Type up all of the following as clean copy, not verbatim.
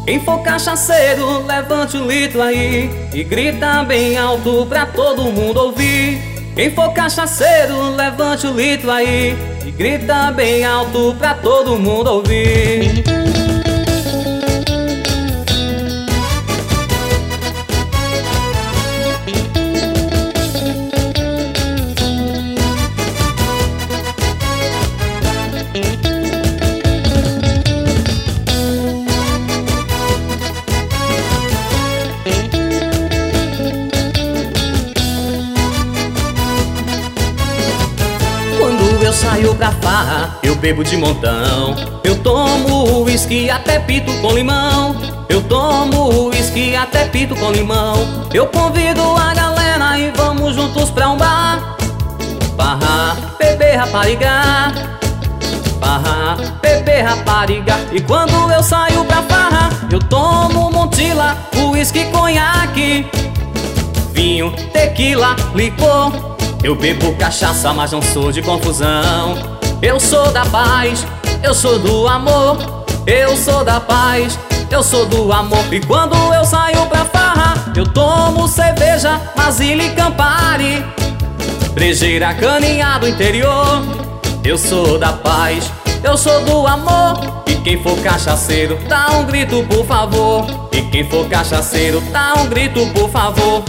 Quem for cachaceiro, levante o litro aí e grita bem alto pra todo mundo ouvir. Quem for cachaceiro, levante o litro aí e grita bem alto pra todo mundo ouvir. Quando eu saio pra farra, eu bebo de montão. Eu tomo uísque até pito com limão. Eu tomo uísque até pito com limão. Eu convido a galera e vamos juntos pra um bar. Farra, beber, rapariga. Farra, beber, rapariga. E quando eu saio pra farra, eu tomo Montila, uísque, conhaque, vinho, tequila, licor. Eu bebo cachaça, mas não sou de confusão. Eu sou da paz, eu sou do amor. Eu sou da paz, eu sou do amor. E quando eu saio pra farra, eu tomo cerveja, Mazila e Campari, brejeira, caninha do interior. Eu sou da paz, eu sou do amor. E quem for cachaceiro, dá um grito, por favor. E quem for cachaceiro, dá um grito, por favor.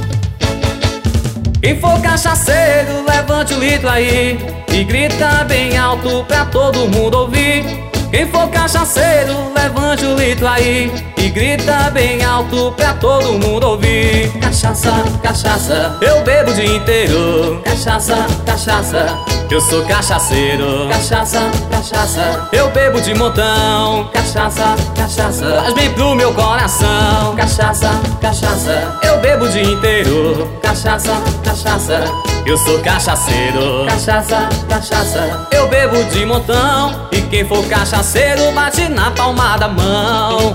Quem for cachaceiro, levante o litro aí e grita bem alto pra todo mundo ouvir. Quem for cachaceiro, levante o litro aí e grita bem alto pra todo mundo ouvir. Cachaça, cachaça, eu bebo o dia inteiro. Cachaça, cachaça, eu sou cachaceiro. Cachaça, cachaça, eu bebo de montão. Cachaça, cachaça, faz bem pro meu coração. Cachaça, cachaça, eu bebo o dia inteiro. Cachaça, cachaça, eu sou cachaceiro. Cachaça, cachaça, eu bebo de montão. E quem for cachaceiro, bate na palma da mão.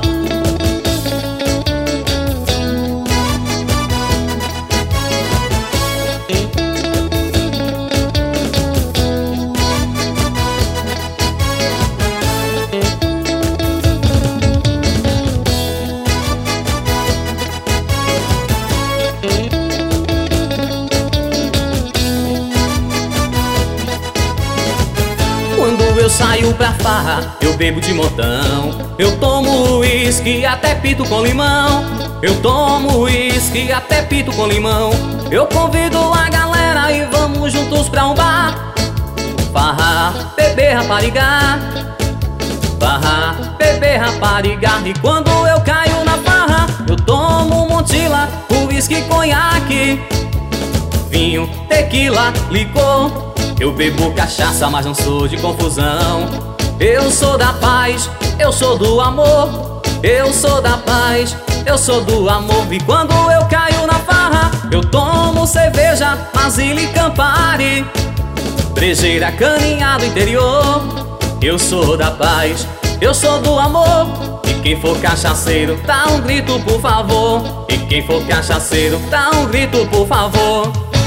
Quando eu saio pra farra, eu bebo de montão. Eu tomo uísque até pito com limão. Eu tomo uísque até pito com limão. Eu convido a galera e vamos juntos pra um bar. Farra, beber, rapariga. Farra, beber, rapariga. E quando eu caio na farra, eu tomo Montila, uísque, conhaque, vinho, tequila, licor. Eu bebo cachaça, mas não sou de confusão. Eu sou da paz, eu sou do amor. Eu sou da paz, eu sou do amor. E quando eu caio na farra, eu tomo cerveja, Mazila e Campari, brejeira, caninha do interior. Eu sou da paz, eu sou do amor. E quem for cachaceiro, dá um grito, por favor. E quem for cachaceiro, dá um grito, por favor.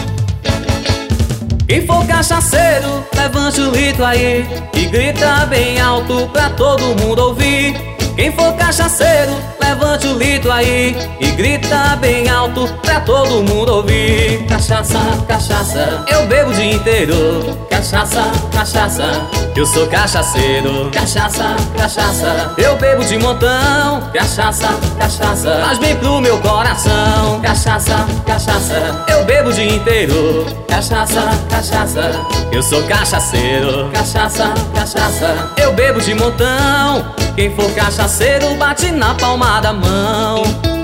Quem for cachaceiro, levante o litro aí e grita bem alto pra todo mundo ouvir. Quem for cachaceiro, levante o litro aí e grita bem alto pra todo mundo ouvir. Cachaça, cachaça, eu bebo o dia inteiro. Cachaça, cachaça, eu sou cachaceiro. Cachaça, cachaça, eu bebo de montão. Cachaça, cachaça, faz bem pro meu coração. Cachaça, cachaça, eu bebo o dia inteiro. Cachaça, cachaça, eu sou cachaceiro. Cachaça, cachaça, eu bebo de montão. Quem for cachaceiro, bate na palma da mão.